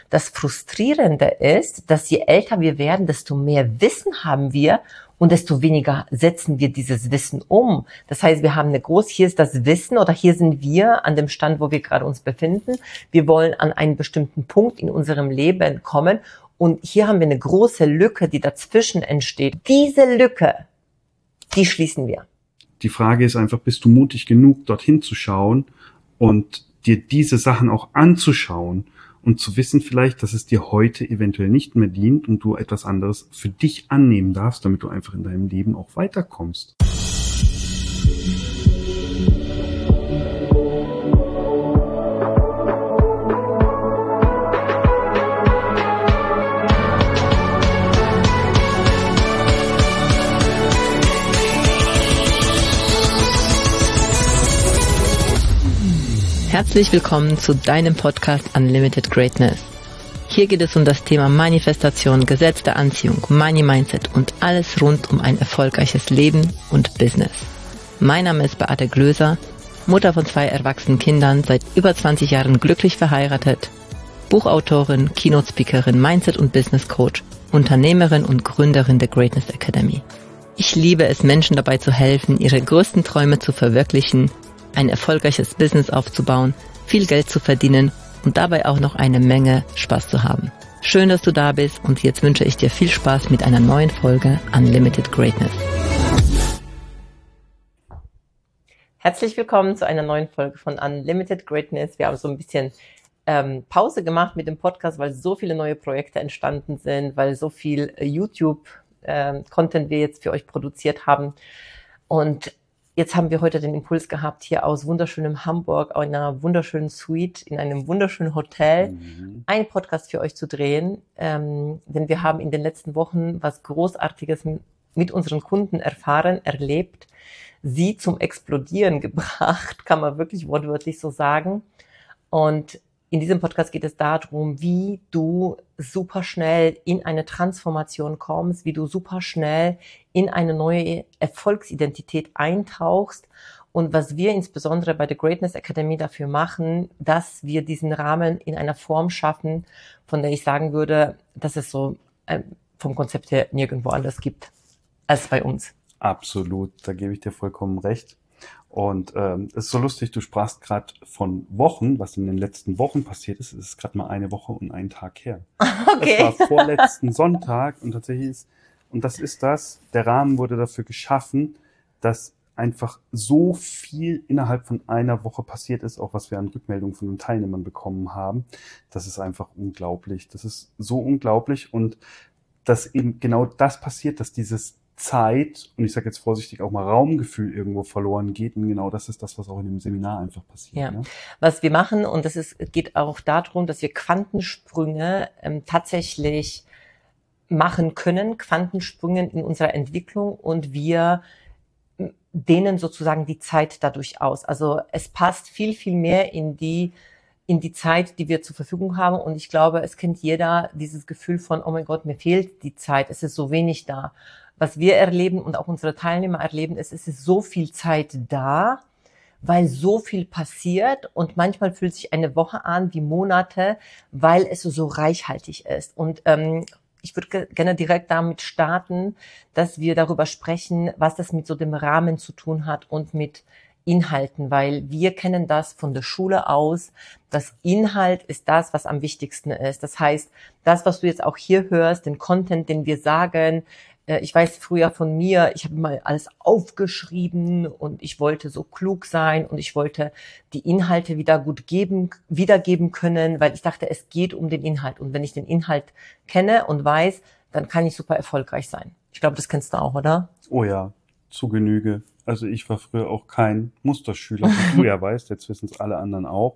Das Frustrierende ist, dass je älter wir werden, desto mehr Wissen haben wir und desto weniger setzen wir dieses Wissen um. Das heißt, wir haben hier ist das Wissen oder hier sind wir an dem Stand, wo wir gerade uns befinden. Wir wollen an einen bestimmten Punkt in unserem Leben kommen und hier haben wir eine große Lücke, die dazwischen entsteht. Diese Lücke, die schließen wir. Die Frage ist einfach, bist du mutig genug, dorthin zu schauen und dir diese Sachen auch anzuschauen und zu wissen vielleicht, dass es dir heute eventuell nicht mehr dient und du etwas anderes für dich annehmen darfst, damit du einfach in deinem Leben auch weiterkommst. Herzlich willkommen zu deinem Podcast Unlimited Greatness. Hier geht es um das Thema Manifestation, Gesetz der Anziehung, Money Mindset und alles rund um ein erfolgreiches Leben und Business. Mein Name ist Beate Glöser, Mutter von 2 erwachsenen Kindern, seit über 20 Jahren glücklich verheiratet, Buchautorin, Keynote-Speakerin, Mindset- und Business-Coach, Unternehmerin und Gründerin der Greatness Academy. Ich liebe es, Menschen dabei zu helfen, ihre größten Träume zu verwirklichen, ein erfolgreiches Business aufzubauen, viel Geld zu verdienen und dabei auch noch eine Menge Spaß zu haben. Schön, dass du da bist und jetzt wünsche ich dir viel Spaß mit einer neuen Folge Unlimited Greatness. Herzlich willkommen zu einer neuen Folge von Unlimited Greatness. Wir haben so ein bisschen Pause gemacht mit dem Podcast, weil so viele neue Projekte entstanden sind, weil so viel YouTube-Content wir jetzt für euch produziert haben. Und jetzt haben wir heute den Impuls gehabt, hier aus wunderschönem Hamburg, aus einer wunderschönen Suite, in einem wunderschönen Hotel, einen Podcast für euch zu drehen. Denn wir haben in den letzten Wochen was Großartiges mit unseren Kunden erfahren, erlebt, sie zum Explodieren gebracht, kann man wirklich wortwörtlich so sagen. Und in diesem Podcast geht es darum, wie du super schnell in eine Transformation kommst, wie du super schnell in eine neue Erfolgsidentität eintauchst und was wir insbesondere bei der Greatness Academy dafür machen, dass wir diesen Rahmen in einer Form schaffen, von der ich sagen würde, dass es so vom Konzept her nirgendwo anders gibt als bei uns. Absolut, da gebe ich dir vollkommen recht. Und es ist so lustig, du sprachst gerade von Wochen, was in den letzten Wochen passiert ist. Es ist gerade mal eine Woche und einen Tag her. Okay. Das war vorletzten Sonntag und tatsächlich der Rahmen wurde dafür geschaffen, dass einfach so viel innerhalb von einer Woche passiert ist, auch was wir an Rückmeldungen von den Teilnehmern bekommen haben. Das ist einfach unglaublich. Das ist so unglaublich und dass eben genau das passiert, dass dieses Zeit, und ich sage jetzt vorsichtig auch mal Raumgefühl irgendwo verloren geht. Und genau das ist das, was auch in dem Seminar einfach passiert. Ja, ne? Was wir machen, und geht auch darum, dass wir Quantensprünge tatsächlich machen können, Quantensprünge in unserer Entwicklung und wir dehnen sozusagen die Zeit dadurch aus. Also es passt viel, viel mehr in die Zeit, die wir zur Verfügung haben. Und ich glaube, es kennt jeder dieses Gefühl von, oh mein Gott, mir fehlt die Zeit, es ist so wenig da. Was wir erleben und auch unsere Teilnehmer erleben, ist, es ist so viel Zeit da, weil so viel passiert und manchmal fühlt sich eine Woche an wie Monate, weil es so reichhaltig ist. Und ich würde gerne direkt damit starten, dass wir darüber sprechen, was das mit so dem Rahmen zu tun hat und mit Inhalten, weil wir kennen das von der Schule aus. Das Inhalt ist das, was am wichtigsten ist. Das heißt, das, was du jetzt auch hier hörst, den Content, den wir sagen, ich weiß früher von mir, ich habe mal alles aufgeschrieben und ich wollte so klug sein und ich wollte die Inhalte wieder gut wiedergeben können, weil ich dachte, es geht um den Inhalt. Und wenn ich den Inhalt kenne und weiß, dann kann ich super erfolgreich sein. Ich glaube, das kennst du auch, oder? Oh ja, zu Genüge. Also ich war früher auch kein Musterschüler, wie du ja weißt, jetzt wissen es alle anderen auch.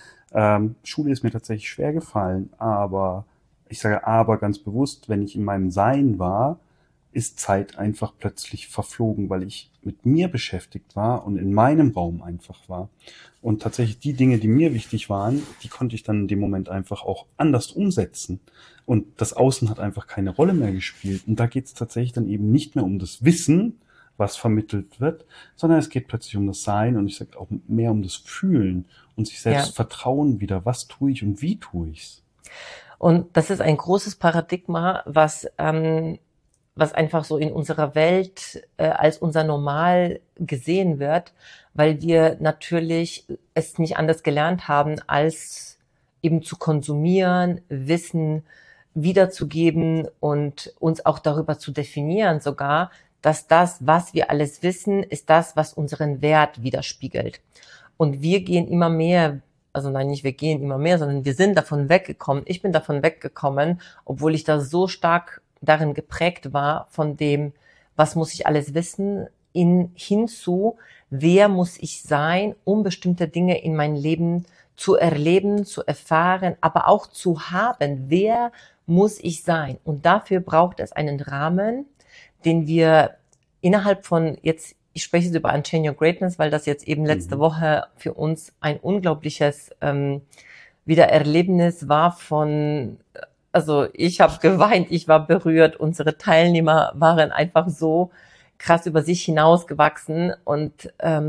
Schule ist mir tatsächlich schwer gefallen, aber ich sage aber ganz bewusst, wenn ich in meinem Sein war, ist Zeit einfach plötzlich verflogen, weil ich mit mir beschäftigt war und in meinem Raum einfach war. Und tatsächlich die Dinge, die mir wichtig waren, die konnte ich dann in dem Moment einfach auch anders umsetzen. Und das Außen hat einfach keine Rolle mehr gespielt. Und da geht es tatsächlich dann eben nicht mehr um das Wissen, was vermittelt wird, sondern es geht plötzlich um das Sein und ich sage auch mehr um das Fühlen und sich selbst vertrauen wieder. Was tue ich und wie tue ich's? Und das ist ein großes Paradigma, was einfach so in unserer Welt als unser Normal gesehen wird, weil wir natürlich es nicht anders gelernt haben, als eben zu konsumieren, Wissen wiederzugeben und uns auch darüber zu definieren sogar, dass das, was wir alles wissen, ist das, was unseren Wert widerspiegelt. Und wir gehen immer mehr, also nein, nicht wir gehen immer mehr, sondern wir sind davon weggekommen. Ich bin davon weggekommen, obwohl ich da so stark darin geprägt war, von dem, was muss ich alles wissen, hinzu, wer muss ich sein, um bestimmte Dinge in mein Leben zu erleben, zu erfahren, aber auch zu haben. Wer muss ich sein? Und dafür braucht es einen Rahmen, den wir innerhalb von jetzt, ich spreche jetzt über Unchain Your Greatness, weil das jetzt eben letzte Woche für uns ein unglaubliches Wiedererlebnis war von, also ich habe geweint, ich war berührt, unsere Teilnehmer waren einfach so krass über sich hinausgewachsen und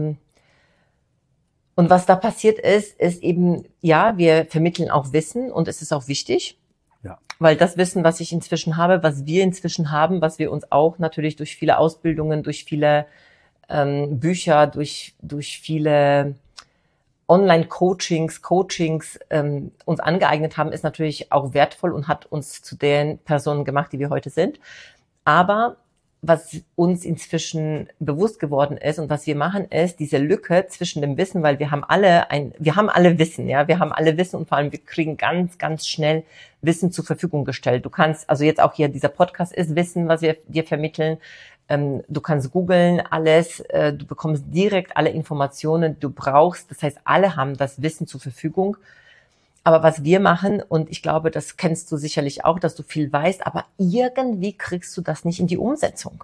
was da passiert ist eben, ja, wir vermitteln auch Wissen und es ist auch wichtig, Ja. weil das Wissen, was ich inzwischen habe, was wir inzwischen haben, was wir uns auch natürlich durch viele Ausbildungen, durch viele Bücher, durch viele Online-Coachings, uns angeeignet haben, ist natürlich auch wertvoll und hat uns zu den Personen gemacht, die wir heute sind. Aber was uns inzwischen bewusst geworden ist und was wir machen, ist diese Lücke zwischen dem Wissen, weil wir haben alle Wissen, ja, wir haben alle Wissen und vor allem wir kriegen ganz, ganz schnell Wissen zur Verfügung gestellt. Du kannst, also jetzt auch hier dieser Podcast ist Wissen, was wir dir vermitteln. Du kannst googeln alles, du bekommst direkt alle Informationen, die du brauchst. Das heißt, alle haben das Wissen zur Verfügung. Aber was wir machen, und ich glaube, das kennst du sicherlich auch, dass du viel weißt, aber irgendwie kriegst du das nicht in die Umsetzung.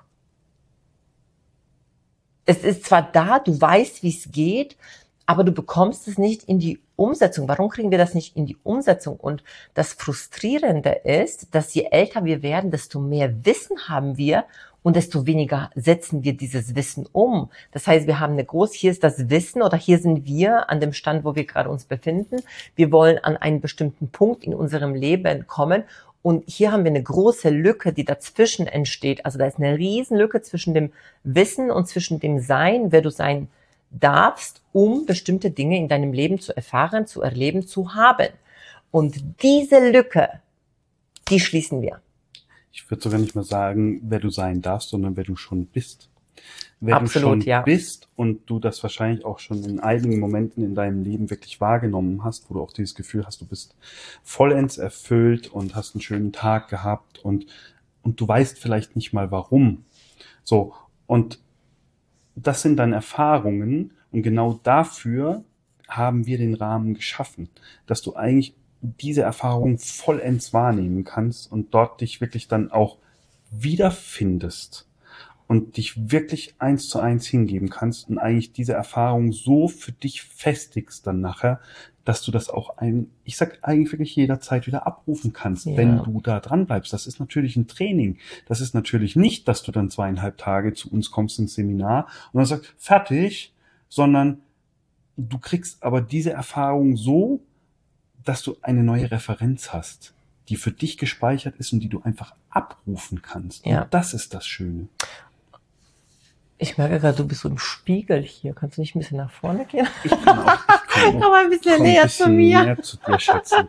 Es ist zwar da, du weißt, wie es geht, aber du bekommst es nicht in die Umsetzung. Warum kriegen wir das nicht in die Umsetzung? Und das Frustrierende ist, dass je älter wir werden, desto mehr Wissen haben wir und desto weniger setzen wir dieses Wissen um. Das heißt, wir haben hier ist das Wissen oder hier sind wir an dem Stand, wo wir gerade uns befinden. Wir wollen an einen bestimmten Punkt in unserem Leben kommen und hier haben wir eine große Lücke, die dazwischen entsteht. Also da ist eine riesen Lücke zwischen dem Wissen und zwischen dem Sein, wer du sein darfst, um bestimmte Dinge in deinem Leben zu erfahren, zu erleben, zu haben. Und diese Lücke, die schließen wir. Ich würde sogar nicht mal sagen, wer du sein darfst, sondern wer du schon bist. Wer Absolut, du schon bist und du das wahrscheinlich auch schon in einigen Momenten in deinem Leben wirklich wahrgenommen hast, wo du auch dieses Gefühl hast, du bist vollends erfüllt und hast einen schönen Tag gehabt und du weißt vielleicht nicht mal warum. So, und das sind dann Erfahrungen und genau dafür haben wir den Rahmen geschaffen, dass du eigentlich diese Erfahrung vollends wahrnehmen kannst und dort dich wirklich dann auch wiederfindest und dich wirklich 1:1 hingeben kannst und eigentlich diese Erfahrung so für dich festigst dann nachher, dass du das auch ich sag eigentlich wirklich jederzeit wieder abrufen kannst, wenn du da dran bleibst. Das ist natürlich ein Training. Das ist natürlich nicht, dass du dann 2,5 Tage zu uns kommst ins Seminar und dann sagst, fertig, sondern du kriegst aber diese Erfahrung so, dass du eine neue Referenz hast, die für dich gespeichert ist und die du einfach abrufen kannst. Ja. Und das ist das Schöne. Ich merke gerade, du bist so im Spiegel hier. Kannst du nicht ein bisschen nach vorne gehen? Ich kann auch. Komm ein bisschen näher zu mir. Näher zu dir, Schätzchen.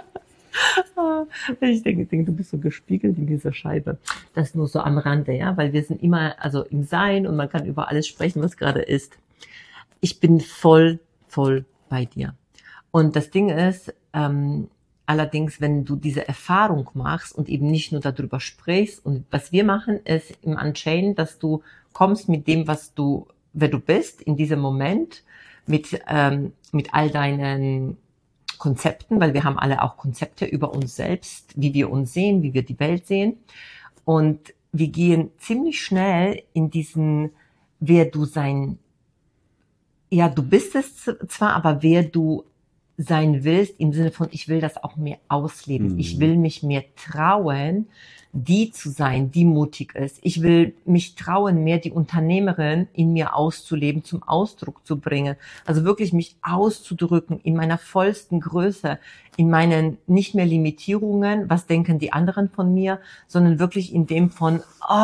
Ich denke, du bist so gespiegelt in dieser Scheibe. Das nur so am Rande, ja, weil wir sind immer, also im Sein und man kann über alles sprechen, was gerade ist. Ich bin voll bei dir. Und das Ding ist, allerdings, wenn du diese Erfahrung machst und eben nicht nur darüber sprichst, und was wir machen, ist im Unchained, dass du kommst mit dem, wer du bist in diesem Moment, mit all deinen Konzepten, weil wir haben alle auch Konzepte über uns selbst, wie wir uns sehen, wie wir die Welt sehen. Und wir gehen ziemlich schnell in diesen, wer du sein, ja, du bist es zwar, aber wer du sein willst, im Sinne von, ich will das auch mehr ausleben. Ich will mich mehr trauen, die zu sein, die mutig ist. Ich will mich trauen, mehr die Unternehmerin in mir auszuleben, zum Ausdruck zu bringen. Also wirklich mich auszudrücken in meiner vollsten Größe, in meinen nicht mehr Limitierungen, was denken die anderen von mir, sondern wirklich in dem von,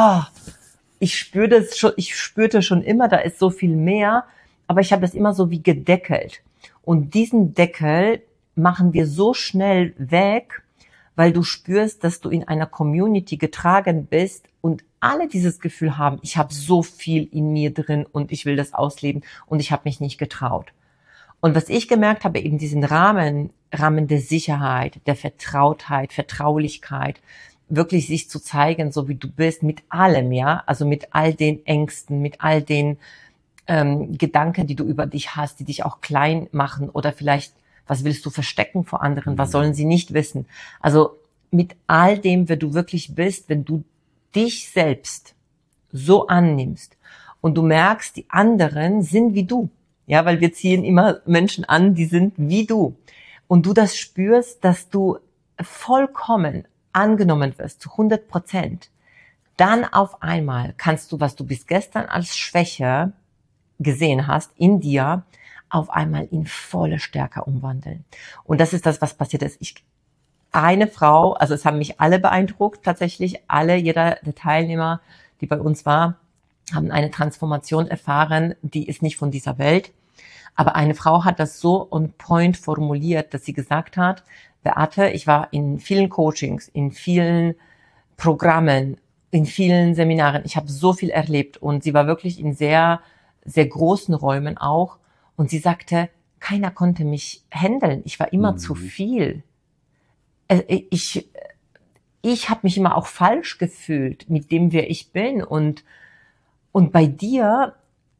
ich spürte schon immer, da ist so viel mehr, aber ich habe das immer so wie gedeckelt. Und diesen Deckel machen wir so schnell weg, weil du spürst, dass du in einer Community getragen bist und alle dieses Gefühl haben, ich habe so viel in mir drin und ich will das ausleben und ich habe mich nicht getraut. Und was ich gemerkt habe, eben diesen Rahmen der Sicherheit, der Vertrautheit, Vertraulichkeit, wirklich sich zu zeigen, so wie du bist, mit allem, ja, also mit all den Ängsten, mit all den Gedanken, die du über dich hast, die dich auch klein machen oder vielleicht, was willst du verstecken vor anderen, was sollen sie nicht wissen? Also mit all dem, wer du wirklich bist, wenn du dich selbst so annimmst und du merkst, die anderen sind wie du, ja, weil wir ziehen immer Menschen an, die sind wie du und du das spürst, dass du vollkommen angenommen wirst, zu 100%, dann auf einmal kannst du, was du bis gestern als Schwäche gesehen hast, in dir, auf einmal in volle Stärke umwandeln. Und das ist das, was passiert ist. Eine Frau, also es haben mich alle beeindruckt, tatsächlich jeder der Teilnehmer, die bei uns war, haben eine Transformation erfahren, die ist nicht von dieser Welt. Aber eine Frau hat das so on point formuliert, dass sie gesagt hat, Beate, ich war in vielen Coachings, in vielen Programmen, in vielen Seminaren, ich habe so viel erlebt und sie war wirklich in sehr, sehr großen Räumen auch und sie sagte, keiner konnte mich handeln, ich war immer zu viel. Ich habe mich immer auch falsch gefühlt mit dem, wer ich bin und bei dir,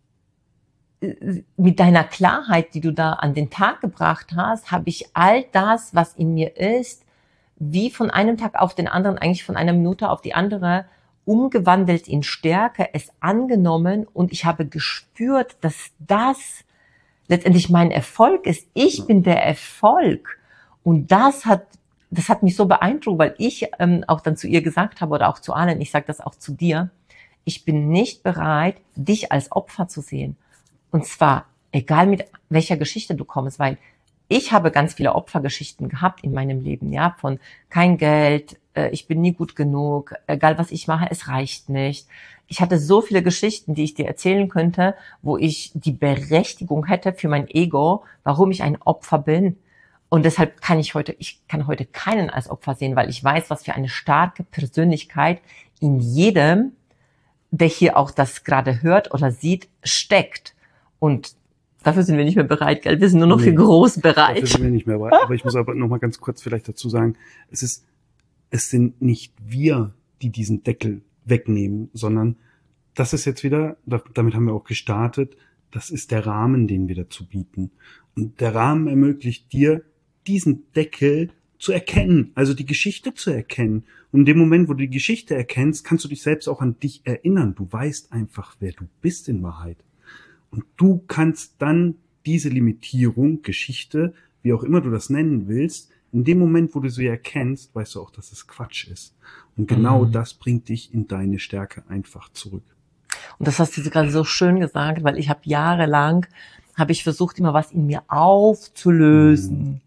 mit deiner Klarheit, die du da an den Tag gebracht hast, habe ich all das, was in mir ist, wie von einem Tag auf den anderen, eigentlich von einer Minute auf die andere, umgewandelt in Stärke, es angenommen und ich habe gespürt, dass das letztendlich mein Erfolg ist. Ich bin der Erfolg. Und das hat mich so beeindruckt, weil ich auch dann zu ihr gesagt habe oder auch zu allen, ich sage das auch zu dir, ich bin nicht bereit, dich als Opfer zu sehen. Und zwar, egal mit welcher Geschichte du kommst, weil ich habe ganz viele Opfergeschichten gehabt in meinem Leben, ja, von kein Geld, ich bin nie gut genug, egal was ich mache, es reicht nicht. Ich hatte so viele Geschichten, die ich dir erzählen könnte, wo ich die Berechtigung hätte für mein Ego, warum ich ein Opfer bin. Und deshalb kann ich kann heute keinen als Opfer sehen, weil ich weiß, was für eine starke Persönlichkeit in jedem, der hier auch das gerade hört oder sieht, steckt. Und dafür sind wir nicht mehr bereit, gell? Wir sind nur noch für groß bereit. Dafür sind wir nicht mehr bereit. Aber ich muss aber noch mal ganz kurz vielleicht dazu sagen, es sind nicht wir, die diesen Deckel wegnehmen, sondern das ist jetzt wieder, damit haben wir auch gestartet, das ist der Rahmen, den wir dazu bieten. Und der Rahmen ermöglicht dir, diesen Deckel zu erkennen, also die Geschichte zu erkennen. Und in dem Moment, wo du die Geschichte erkennst, kannst du dich selbst auch an dich erinnern. Du weißt einfach, wer du bist in Wahrheit. Und du kannst dann diese Limitierung, Geschichte, wie auch immer du das nennen willst, in dem Moment, wo du sie erkennst, weißt du auch, dass es Quatsch ist. Und genau das bringt dich in deine Stärke einfach zurück. Und das hast du gerade so schön gesagt, weil ich habe jahrelang, versucht, immer was in mir aufzulösen.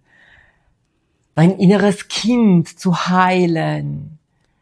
Mein inneres Kind zu heilen,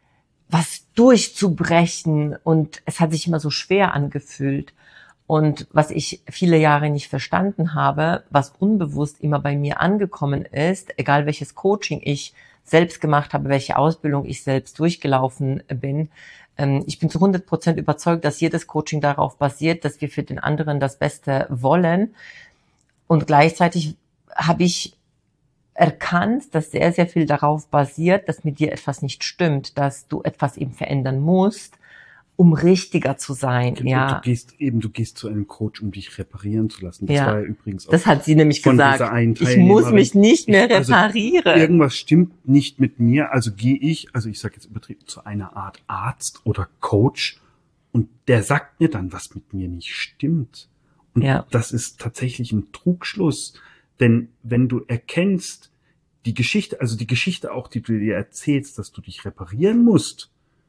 was durchzubrechen. Und es hat sich immer so schwer angefühlt. Und was ich viele Jahre nicht verstanden habe, was unbewusst immer bei mir angekommen ist, egal welches Coaching ich selbst gemacht habe, welche Ausbildung ich selbst durchgelaufen bin, ich bin zu 100% überzeugt, dass jedes Coaching darauf basiert, dass wir für den anderen das Beste wollen. Und gleichzeitig habe ich erkannt, dass sehr, sehr viel darauf basiert, dass mit dir etwas nicht stimmt, dass du etwas eben verändern musst, um richtiger zu sein. Ja. Du gehst zu einem Coach, um dich reparieren zu lassen. Das war ja übrigens auch. Das hat sie nämlich gesagt. Ich muss mich nicht mehr reparieren. Also, irgendwas stimmt nicht mit mir. Also gehe ich sage jetzt übertrieben, zu einer Art Arzt oder Coach und der sagt mir dann, was mit mir nicht stimmt. Und das ist tatsächlich ein Trugschluss. Denn wenn du erkennst, die Geschichte auch, die du dir erzählst, dass du dich reparieren musst,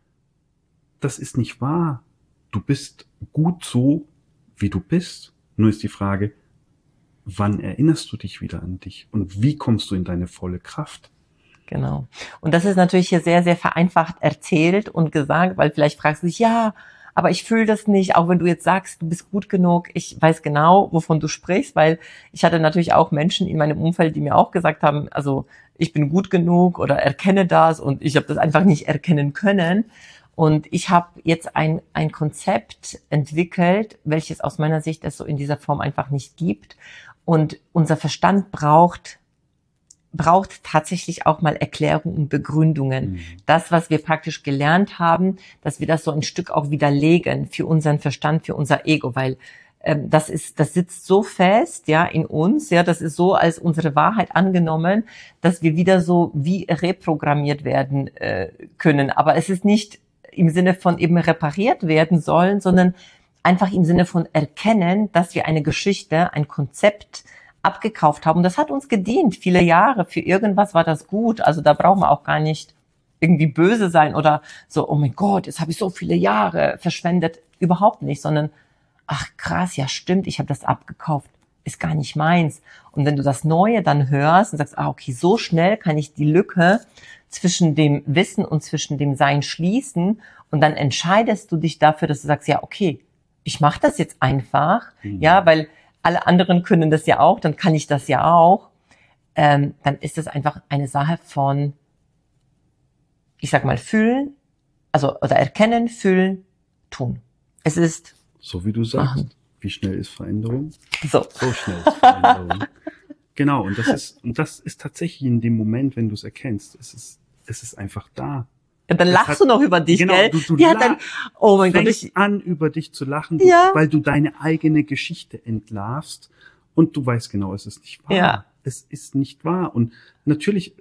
das ist nicht wahr. Du bist gut so, wie du bist. Nur ist die Frage, wann erinnerst du dich wieder an dich? Und wie kommst du in deine volle Kraft? Genau. Und das ist natürlich hier sehr, sehr vereinfacht erzählt und gesagt, weil vielleicht fragst du dich, ja, aber ich fühle das nicht, auch wenn du jetzt sagst, du bist gut genug. Ich weiß genau, wovon du sprichst, weil ich hatte natürlich auch Menschen in meinem Umfeld, die mir auch gesagt haben, also ich bin gut genug oder erkenne das und ich habe das einfach nicht erkennen können. Und ich habe jetzt ein Konzept entwickelt, welches aus meiner Sicht es so in dieser Form einfach nicht gibt. Und unser Verstand braucht tatsächlich auch mal Erklärungen und Begründungen. Das, was wir praktisch gelernt haben, dass wir das so ein Stück auch widerlegen für unseren Verstand, für unser Ego, weil das sitzt so fest, ja, in uns, ja, das ist so als unsere Wahrheit angenommen, dass wir wieder so wie reprogrammiert werden können. Aber es ist nicht im Sinne von eben repariert werden sollen, sondern einfach im Sinne von erkennen, dass wir eine Geschichte, ein Konzept abgekauft haben. Und das hat uns gedient, viele Jahre. Für irgendwas war das gut. Also da brauchen wir auch gar nicht irgendwie böse sein oder so, oh mein Gott, jetzt habe ich so viele Jahre verschwendet. Überhaupt nicht, sondern, ach krass, ja stimmt, ich habe das abgekauft. Ist gar nicht meins. Und wenn du das Neue dann hörst und sagst, okay, so schnell kann ich die Lücke zwischen dem Wissen und zwischen dem Sein schließen und dann entscheidest du dich dafür, dass du sagst, ja, okay, ich mache das jetzt einfach, ja, weil alle anderen können das ja auch, dann kann ich das ja auch, dann ist das einfach eine Sache von, ich sag mal, fühlen, also oder erkennen, fühlen, tun. Es ist so wie du sagst. Machen. Wie schnell ist Veränderung? So schnell ist Veränderung. Genau, und das ist tatsächlich in dem Moment, wenn du es erkennst, es ist einfach da. Ja, dann lachst du noch über dich, genau, gell? Du dann, oh mein Gott, ich an über dich zu lachen, weil du deine eigene Geschichte entlarvst und du weißt genau, es ist nicht wahr. Ja. Es ist nicht wahr und natürlich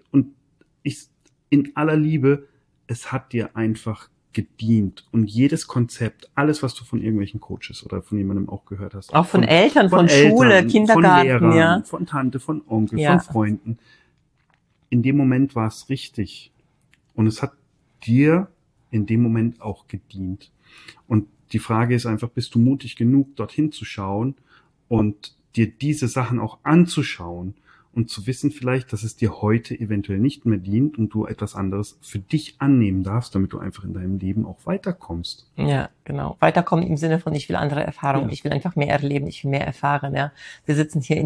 in aller Liebe, es hat dir einfach gedient und jedes Konzept, alles, was du von irgendwelchen Coaches oder von jemandem auch gehört hast. Auch von Eltern, von Schule, Kindergarten, von Lehrern, ja. Von Tante, von Onkel, von Freunden. In dem Moment war es richtig und es hat dir in dem Moment auch gedient. Und die Frage ist einfach, bist du mutig genug, dorthin zu schauen und dir diese Sachen auch anzuschauen und zu wissen vielleicht, dass es dir heute eventuell nicht mehr dient und du etwas anderes für dich annehmen darfst, damit du einfach in deinem Leben auch weiterkommst. Ja, genau. Weiterkommen im Sinne von, ich will andere Erfahrungen, ich will einfach mehr erleben, ich will mehr erfahren, ja. Wir sitzen hier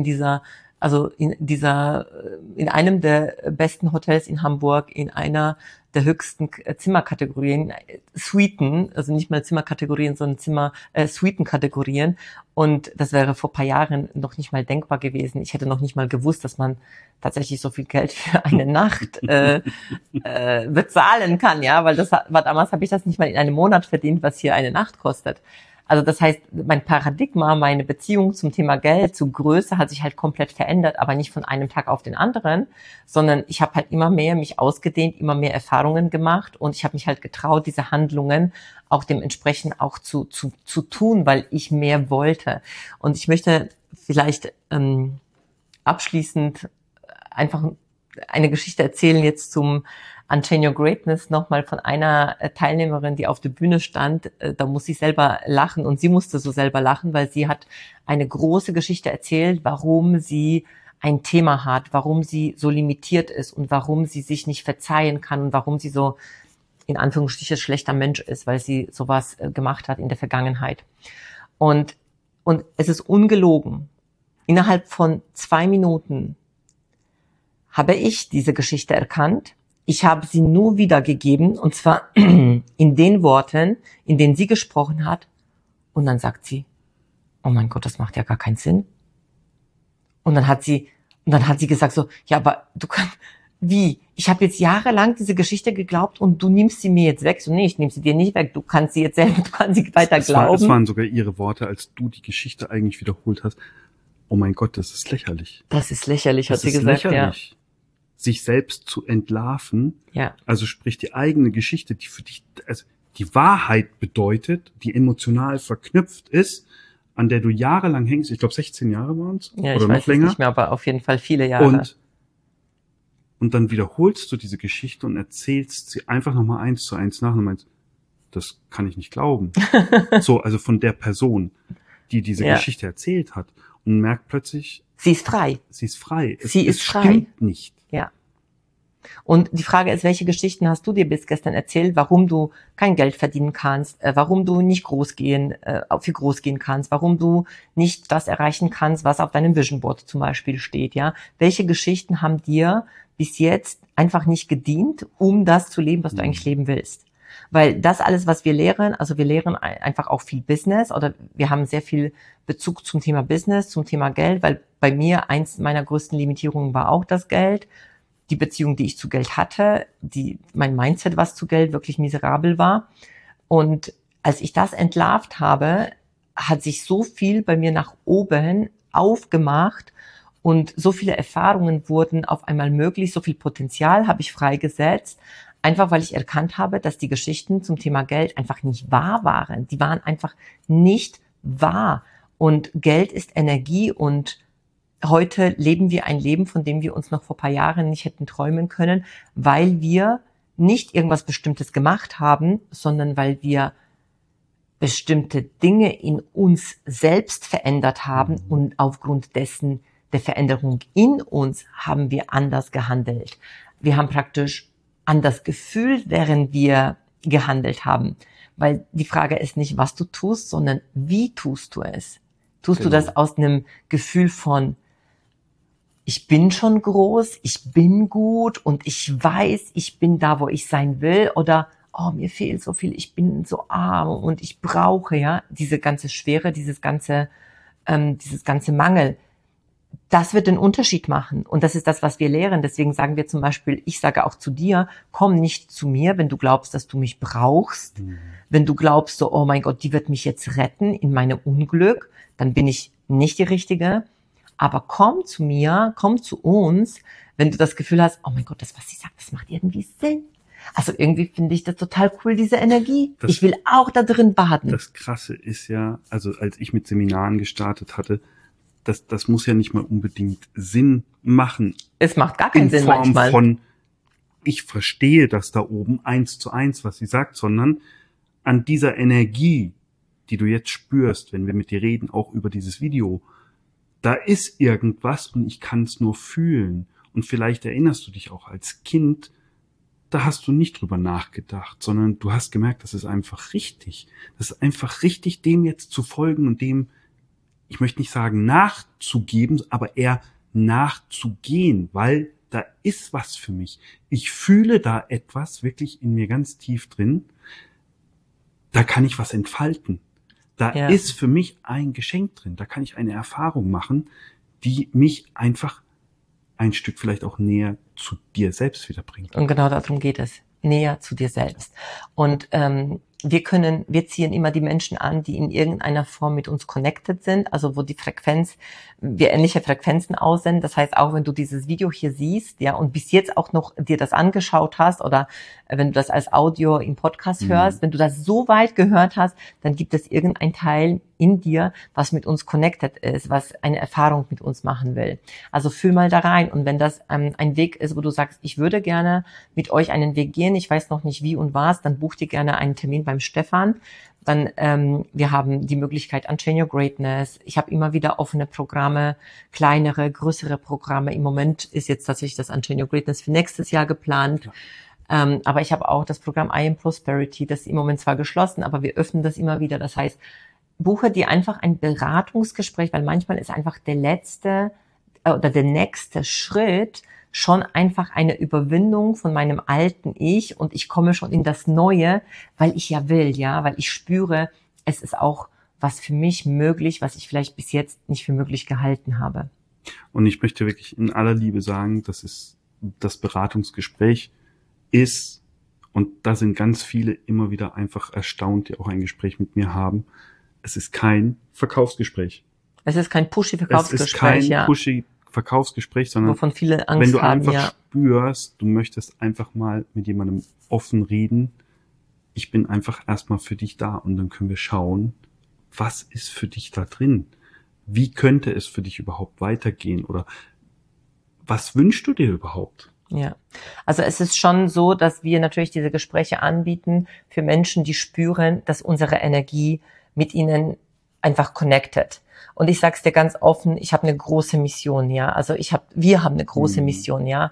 in einem der besten Hotels in Hamburg, in einer der höchsten Zimmerkategorien, Suiten, also nicht mal Zimmerkategorien, sondern Suitenkategorien. Und das wäre vor ein paar Jahren noch nicht mal denkbar gewesen. Ich hätte noch nicht mal gewusst, dass man tatsächlich so viel Geld für eine Nacht bezahlen kann, ja, weil damals habe ich das nicht mal in einem Monat verdient, was hier eine Nacht kostet. Also das heißt, mein Paradigma, meine Beziehung zum Thema Geld, zu Größe hat sich halt komplett verändert, aber nicht von einem Tag auf den anderen, sondern ich habe halt immer mehr mich ausgedehnt, immer mehr Erfahrungen gemacht und ich habe mich halt getraut, diese Handlungen auch dementsprechend auch zu tun, weil ich mehr wollte. Und ich möchte vielleicht abschließend einfach eine Geschichte erzählen jetzt zum Unchain Your Greatness nochmal von einer Teilnehmerin, die auf der Bühne stand. Da muss ich selber lachen und sie musste so selber lachen, weil sie hat eine große Geschichte erzählt, warum sie ein Thema hat, warum sie so limitiert ist und warum sie sich nicht verzeihen kann und warum sie so in Anführungsstrichen schlechter Mensch ist, weil sie sowas gemacht hat in der Vergangenheit. Und es ist ungelogen. Innerhalb von 2 Minuten habe ich diese Geschichte erkannt. Ich habe sie nur wiedergegeben, und zwar in den Worten, in denen sie gesprochen hat. Und dann sagt sie, oh mein Gott, das macht ja gar keinen Sinn. Und dann hat sie gesagt so, ja, aber du kannst, wie? Ich habe jetzt jahrelang diese Geschichte geglaubt und du nimmst sie mir jetzt weg. So, nee, ich nehme sie dir nicht weg. Du kannst sie jetzt selber, du kannst sie weiter glauben. Es waren sogar ihre Worte, als du die Geschichte eigentlich wiederholt hast. Oh mein Gott, das ist lächerlich. Das ist lächerlich, hat sie gesagt, lächerlich. Ja. Sich selbst zu entlarven, also sprich die eigene Geschichte, die für dich, also die Wahrheit bedeutet, die emotional verknüpft ist, an der du jahrelang hängst, ich glaube 16 Jahre waren es, Ja, ich oder weiß noch es länger. nicht mehr, aber auf jeden Fall viele Jahre. Und dann wiederholst du diese Geschichte und erzählst sie einfach nochmal 1:1 nach und meinst, das kann ich nicht glauben. So, also von der Person, die diese Geschichte erzählt hat, und merkt plötzlich, sie ist frei. Sie ist frei. Sie ist frei. Stimmt nicht. Ja. Und die Frage ist, welche Geschichten hast du dir bis gestern erzählt, warum du kein Geld verdienen kannst, warum du nicht viel groß gehen kannst, warum du nicht das erreichen kannst, was auf deinem Vision Board zum Beispiel steht, ja? Welche Geschichten haben dir bis jetzt einfach nicht gedient, um das zu leben, was du eigentlich leben willst? Weil das alles, was wir lehren, also wir lehren einfach auch viel Business oder wir haben sehr viel Bezug zum Thema Business, zum Thema Geld, weil bei mir eins meiner größten Limitierungen war auch das Geld. Die Beziehung, die ich zu Geld hatte, mein Mindset, was zu Geld wirklich miserabel war. Und als ich das entlarvt habe, hat sich so viel bei mir nach oben aufgemacht und so viele Erfahrungen wurden auf einmal möglich, so viel Potenzial habe ich freigesetzt, einfach weil ich erkannt habe, dass die Geschichten zum Thema Geld einfach nicht wahr waren. Die waren einfach nicht wahr. Und Geld ist Energie und heute leben wir ein Leben, von dem wir uns noch vor ein paar Jahren nicht hätten träumen können, weil wir nicht irgendwas Bestimmtes gemacht haben, sondern weil wir bestimmte Dinge in uns selbst verändert haben und aufgrund dessen der Veränderung in uns haben wir anders gehandelt. Wir haben praktisch anders gefühlt, während wir gehandelt haben. Weil die Frage ist nicht, was du tust, sondern wie tust du es? Tust du das aus einem Gefühl von ich bin schon groß, ich bin gut und ich weiß, ich bin da, wo ich sein will oder oh, mir fehlt so viel, ich bin so arm und ich brauche diese ganze Schwere, dieses ganze Mangel. Das wird den Unterschied machen und das ist das, was wir lehren. Deswegen sagen wir zum Beispiel, ich sage auch zu dir, komm nicht zu mir, wenn du glaubst, dass du mich brauchst. Wenn du glaubst, so, oh mein Gott, die wird mich jetzt retten in meinem Unglück, dann bin ich nicht die Richtige. Aber komm zu mir, komm zu uns, wenn du das Gefühl hast, oh mein Gott, das, was sie sagt, das macht irgendwie Sinn. Also irgendwie finde ich das total cool, diese Energie. Ich will auch da drin baden. Das Krasse ist ja, also als ich mit Seminaren gestartet hatte, das muss ja nicht mal unbedingt Sinn machen. Es macht gar keinen Sinn manchmal. In Form von, ich verstehe das da oben 1:1, was sie sagt, sondern an dieser Energie, die du jetzt spürst, wenn wir mit dir reden, auch über dieses Video, da ist irgendwas und ich kann es nur fühlen. Und vielleicht erinnerst du dich auch als Kind, da hast du nicht drüber nachgedacht, sondern du hast gemerkt, das ist einfach richtig. Das ist einfach richtig, dem jetzt zu folgen und dem, ich möchte nicht sagen nachzugeben, aber eher nachzugehen, weil da ist was für mich. Ich fühle da etwas wirklich in mir ganz tief drin. Da kann ich was entfalten. Da ist für mich ein Geschenk drin. Da kann ich eine Erfahrung machen, die mich einfach ein Stück vielleicht auch näher zu dir selbst wieder bringt. Und genau darum geht es. Näher zu dir selbst. Und wir ziehen immer die Menschen an, die in irgendeiner Form mit uns connected sind, also wo wir ähnliche Frequenzen aussenden. Das heißt, auch wenn du dieses Video hier siehst, und bis jetzt auch noch dir das angeschaut hast oder wenn du das als Audio im Podcast hörst, wenn du das so weit gehört hast, dann gibt es irgendein Teil in dir, was mit uns connected ist, was eine Erfahrung mit uns machen will. Also fühl mal da rein. Und wenn das ein Weg ist, wo du sagst, ich würde gerne mit euch einen Weg gehen, ich weiß noch nicht wie und was, dann buch dir gerne einen Termin beim Stefan. Dann wir haben die Möglichkeit Unchain Your Greatness. Ich habe immer wieder offene Programme, kleinere, größere Programme. Im Moment ist jetzt tatsächlich das Unchain Your Greatness für nächstes Jahr geplant. Aber ich habe auch das Programm I Am Prosperity, das ist im Moment zwar geschlossen, aber wir öffnen das immer wieder. Das heißt, buche dir einfach ein Beratungsgespräch, weil manchmal ist einfach der nächste Schritt schon einfach eine Überwindung von meinem alten Ich und ich komme schon in das Neue, weil ich weil ich spüre, es ist auch was für mich möglich, was ich vielleicht bis jetzt nicht für möglich gehalten habe. Und ich möchte wirklich in aller Liebe sagen, dass es das Beratungsgespräch ist, und da sind ganz viele immer wieder einfach erstaunt, die auch ein Gespräch mit mir haben. Es ist kein Verkaufsgespräch. Es ist kein Pushy-Verkaufsgespräch, Es ist kein Pushy-Verkaufsgespräch, sondern wovon viele Angst wenn du haben, einfach spürst, du möchtest einfach mal mit jemandem offen reden, ich bin einfach erstmal für dich da und dann können wir schauen, was ist für dich da drin? Wie könnte es für dich überhaupt weitergehen? Oder was wünschst du dir überhaupt? Ja, also es ist schon so, dass wir natürlich diese Gespräche anbieten für Menschen, die spüren, dass unsere Energie mit ihnen einfach connected. Und ich sag's dir ganz offen, ich habe eine große Mission, ja. Also wir haben eine große Mission, ja.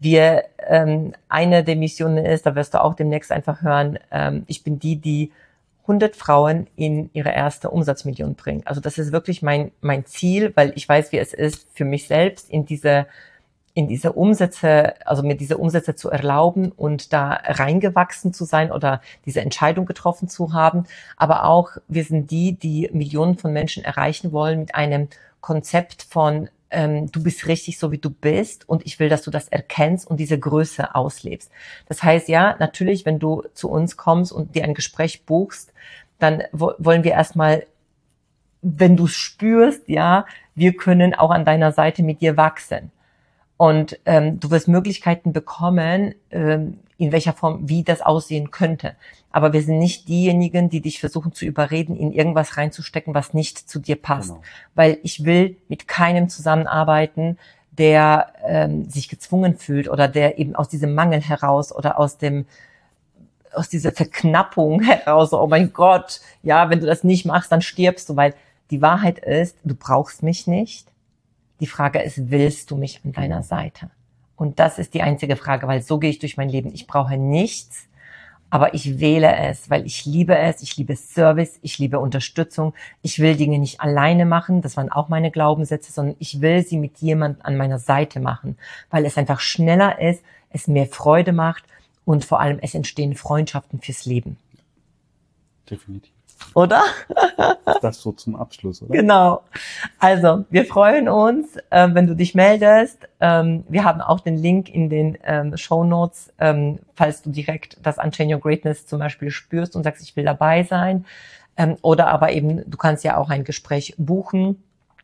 Eine der Missionen ist, da wirst du auch demnächst einfach hören, ich bin die 100 Frauen in ihre erste Umsatzmillion bringen. Also das ist wirklich mein Ziel, weil ich weiß, wie es ist für mich selbst, in diese Umsätze, also mir diese Umsätze zu erlauben und da reingewachsen zu sein oder diese Entscheidung getroffen zu haben. Aber auch, wir sind die Millionen von Menschen erreichen wollen mit einem Konzept von, du bist richtig so, wie du bist und ich will, dass du das erkennst und diese Größe auslebst. Das heißt, ja, natürlich, wenn du zu uns kommst und dir ein Gespräch buchst, dann wollen wir erstmal, wenn du es spürst, ja, wir können auch an deiner Seite mit dir wachsen. Und du wirst Möglichkeiten bekommen, in welcher Form, wie das aussehen könnte. Aber wir sind nicht diejenigen, die dich versuchen zu überreden, in irgendwas reinzustecken, was nicht zu dir passt. Genau. Weil ich will mit keinem zusammenarbeiten, der sich gezwungen fühlt oder der eben aus diesem Mangel heraus oder aus dieser Verknappung heraus, oh mein Gott, ja, wenn du das nicht machst, dann stirbst du. Weil die Wahrheit ist, du brauchst mich nicht. Die Frage ist, willst du mich an deiner Seite? Und das ist die einzige Frage, weil so gehe ich durch mein Leben. Ich brauche nichts, aber ich wähle es, weil ich liebe es. Ich liebe Service, ich liebe Unterstützung. Ich will Dinge nicht alleine machen, das waren auch meine Glaubenssätze, sondern ich will sie mit jemandem an meiner Seite machen, weil es einfach schneller ist, es mehr Freude macht und vor allem es entstehen Freundschaften fürs Leben. Definitiv. Oder? Das so zum Abschluss, oder? Genau. Also, wir freuen uns, wenn du dich meldest. Wir haben auch den Link in den Shownotes, falls du direkt das Unchain Your Greatness zum Beispiel spürst und sagst, ich will dabei sein. Oder aber eben, du kannst ja auch ein Gespräch buchen.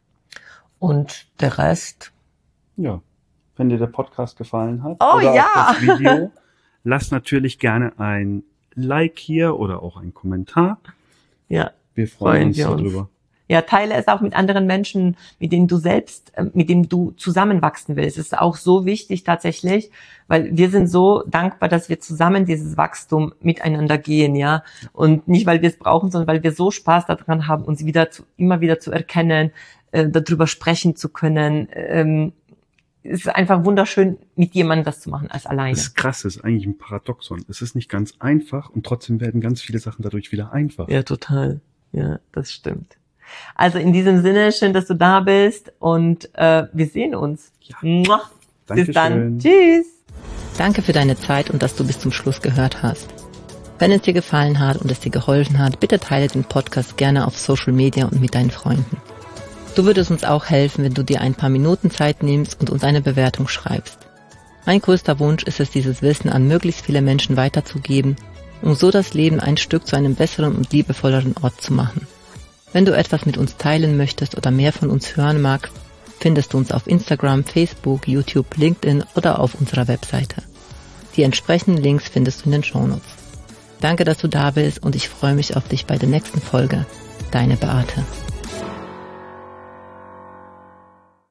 Und der Rest? Ja, wenn dir der Podcast gefallen hat oder auch das Video, lass natürlich gerne ein Like hier oder auch einen Kommentar. Ja, wir freuen uns darüber. Ja, teile es auch mit anderen Menschen, mit denen du zusammenwachsen willst. Es ist auch so wichtig tatsächlich, weil wir sind so dankbar, dass wir zusammen dieses Wachstum miteinander gehen, ja. Und nicht, weil wir es brauchen, sondern weil wir so Spaß daran haben, uns immer wieder zu erkennen, darüber sprechen zu können. Es ist einfach wunderschön, mit jemandem das zu machen als alleine. Das ist krass, das ist eigentlich ein Paradoxon. Es ist nicht ganz einfach und trotzdem werden ganz viele Sachen dadurch wieder einfach. Ja, total. Ja, das stimmt. Also in diesem Sinne, schön, dass du da bist und wir sehen uns. Ja. Bis dann. Tschüss. Danke für deine Zeit und dass du bis zum Schluss gehört hast. Wenn es dir gefallen hat und es dir geholfen hat, bitte teile den Podcast gerne auf Social Media und mit deinen Freunden. Du würdest uns auch helfen, wenn du dir ein paar Minuten Zeit nimmst und uns eine Bewertung schreibst. Mein größter Wunsch ist es, dieses Wissen an möglichst viele Menschen weiterzugeben, um so das Leben ein Stück zu einem besseren und liebevolleren Ort zu machen. Wenn du etwas mit uns teilen möchtest oder mehr von uns hören magst, findest du uns auf Instagram, Facebook, YouTube, LinkedIn oder auf unserer Webseite. Die entsprechenden Links findest du in den Shownotes. Danke, dass du da bist und ich freue mich auf dich bei der nächsten Folge. Deine Beate.